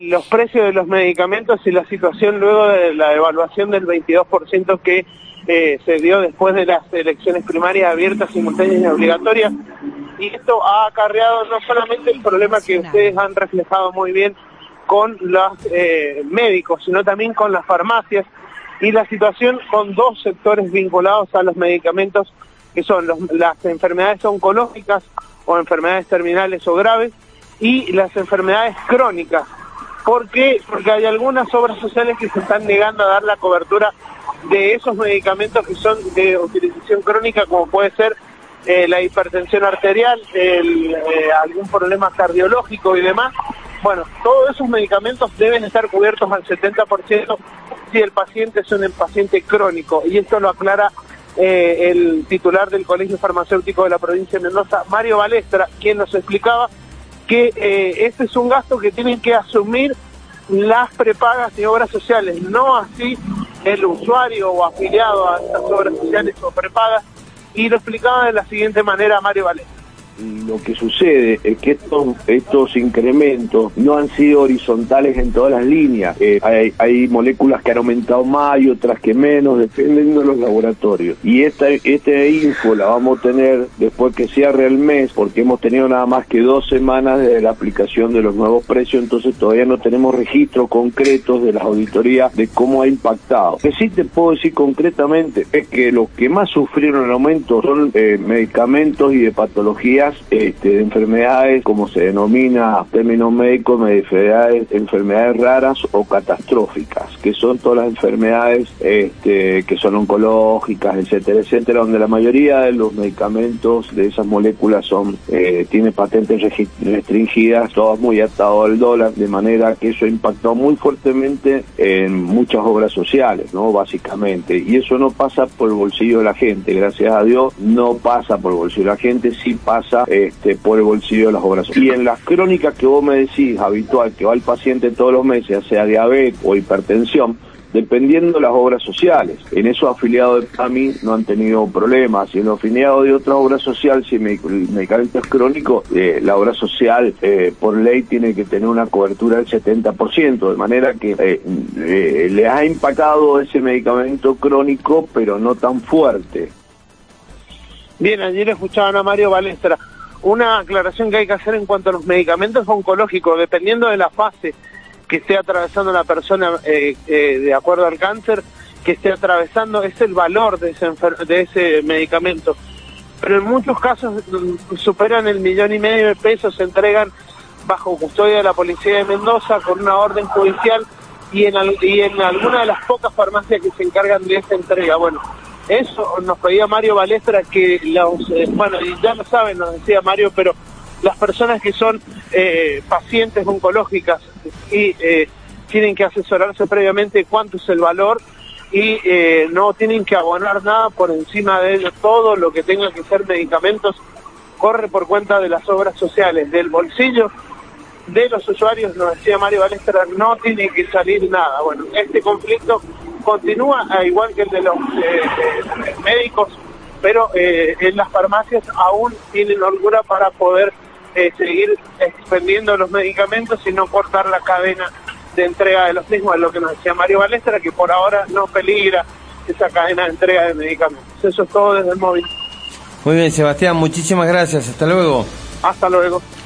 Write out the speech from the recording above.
Los precios de los medicamentos y la situación luego de la evaluación del 22% que se dio después de las elecciones primarias abiertas, simultáneas y obligatorias. Y esto ha acarreado no solamente el problema que ustedes han reflejado muy bien con los médicos, sino también con las farmacias y la situación con dos sectores vinculados a los medicamentos, que son las enfermedades oncológicas o enfermedades terminales o graves y las enfermedades crónicas. ¿Por qué? Porque hay algunas obras sociales que se están negando a dar la cobertura de esos medicamentos que son de utilización crónica, como puede ser la hipertensión arterial, algún problema cardiológico y demás. Bueno, todos esos medicamentos deben estar cubiertos al 70% si el paciente es un paciente crónico, y esto lo aclara el titular del Colegio Farmacéutico de la provincia de Mendoza, Mario Balestra, quien nos explicaba que este es un gasto que tienen que asumir las prepagas de obras sociales, no así el usuario o afiliado a estas obras sociales o prepagas, y lo explicaba de la siguiente manera Mario Balestra. Lo que sucede es que estos incrementos no han sido horizontales en todas las líneas. Hay moléculas que han aumentado más y otras que menos, dependiendo de los laboratorios. Y esta info la vamos a tener después que cierre el mes, porque hemos tenido nada más que 2 semanas de la aplicación de los nuevos precios, entonces todavía no tenemos registros concretos de las auditorías de cómo ha impactado. Lo que sí te puedo decir concretamente es que los que más sufrieron el aumento son medicamentos y de patologías de enfermedades, como se denomina términos médicos, enfermedades raras o catastróficas, que son todas las enfermedades que son oncológicas, etcétera, etcétera, donde la mayoría de los medicamentos de esas moléculas tiene patentes restringidas, todas muy atados al dólar, de manera que eso impactó muy fuertemente en muchas obras sociales, ¿no? Básicamente, y eso no pasa por el bolsillo de la gente, gracias a Dios, no pasa por el bolsillo de la gente, sí pasa por el bolsillo de las obras. Y en las crónicas que vos me decís, habitual, que va el paciente todos los meses, ya sea diabetes o hipertensión, dependiendo de las obras sociales. En esos afiliados de PAMI no han tenido problemas, y en los afiliados de otras obras sociales, si el medicamento es crónico, la obra social por ley tiene que tener una cobertura del 70%, de manera que le ha impactado ese medicamento crónico, pero no tan fuerte. Bien, ayer escuchaban a Mario Balestra. Una aclaración que hay que hacer en cuanto a los medicamentos oncológicos, dependiendo de la fase que esté atravesando la persona, de acuerdo al cáncer que esté atravesando, es el valor de ese medicamento. Pero en muchos casos superan el 1,5 millones de pesos, se entregan bajo custodia de la Policía de Mendoza con una orden judicial y en alguna de las pocas farmacias que se encargan de esa entrega. Bueno, eso nos pedía Mario Balestra, que bueno, y ya lo saben, nos decía Mario, pero las personas que son pacientes oncológicas y tienen que asesorarse previamente cuánto es el valor y no tienen que abonar nada por encima de ello. Todo lo que tenga que ser medicamentos corre por cuenta de las obras sociales, del bolsillo de los usuarios, nos decía Mario Balestra, no tiene que salir nada. Bueno, este conflicto continúa, igual que el de los médicos, pero en las farmacias aún tienen holgura para poder seguir expendiendo los medicamentos y no cortar la cadena de entrega de los mismos. Es lo que nos decía Mario Balestra, que por ahora no peligra esa cadena de entrega de medicamentos. Eso es todo desde el móvil. Muy bien, Sebastián, muchísimas gracias. Hasta luego. Hasta luego.